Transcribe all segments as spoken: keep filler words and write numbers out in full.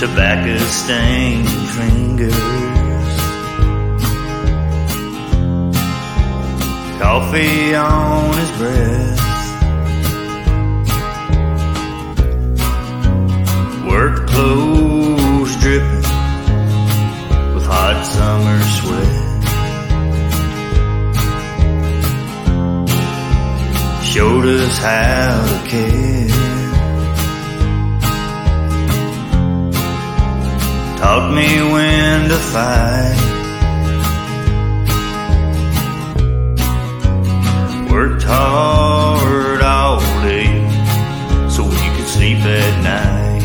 tobacco-stained fingers, coffee on his breath, work clothes dripping with hot summer sweat, showed us how to care, taught me when to fight, worked hard all day so we could sleep at night.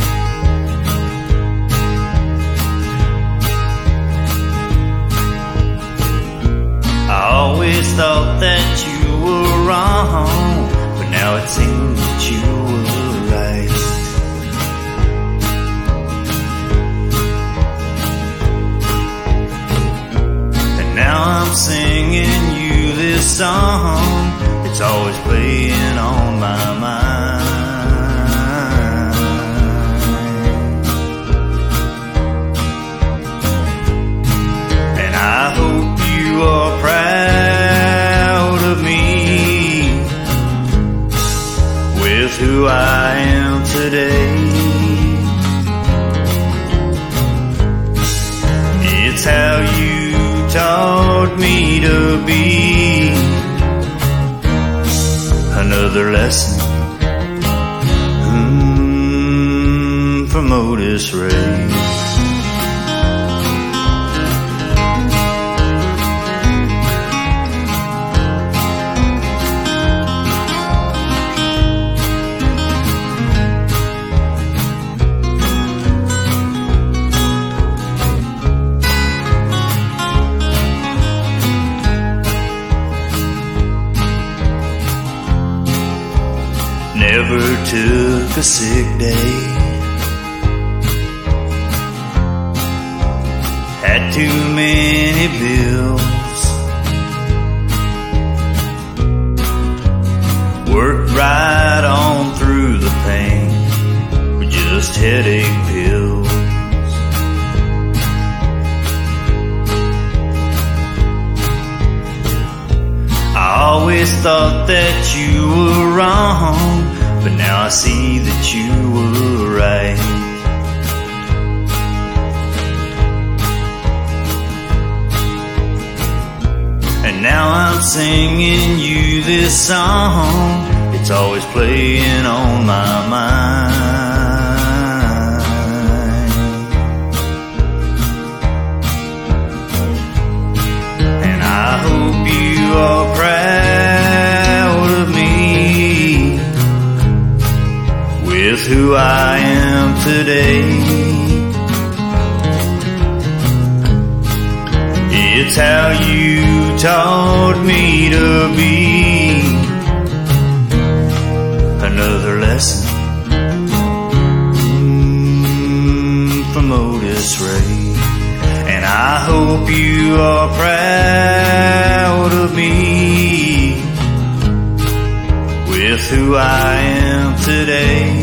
I always thought that you were wrong, but now it seems that you were right. Now I'm singing you this song, it's always playing on my mind. And I hope you are proud of me with who I am today. It's how you taught me to be, another lesson mm, from Otis Ray. Never took a sick day, had too many bills, worked right on through the pain with just headache pills. I always thought that you were wrong, but now I see that you were right. And now I'm singing you this song, it's always playing on my mind. And I hope you are proud of me with who I am today. It's how you taught me to be, another lesson mm, from Otis Ray. And I hope you are proud of me with who I am today.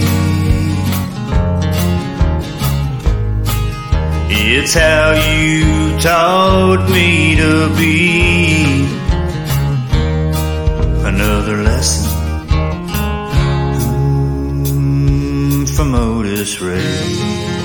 It's how you taught me to be, another lesson mm, from Otis Ray.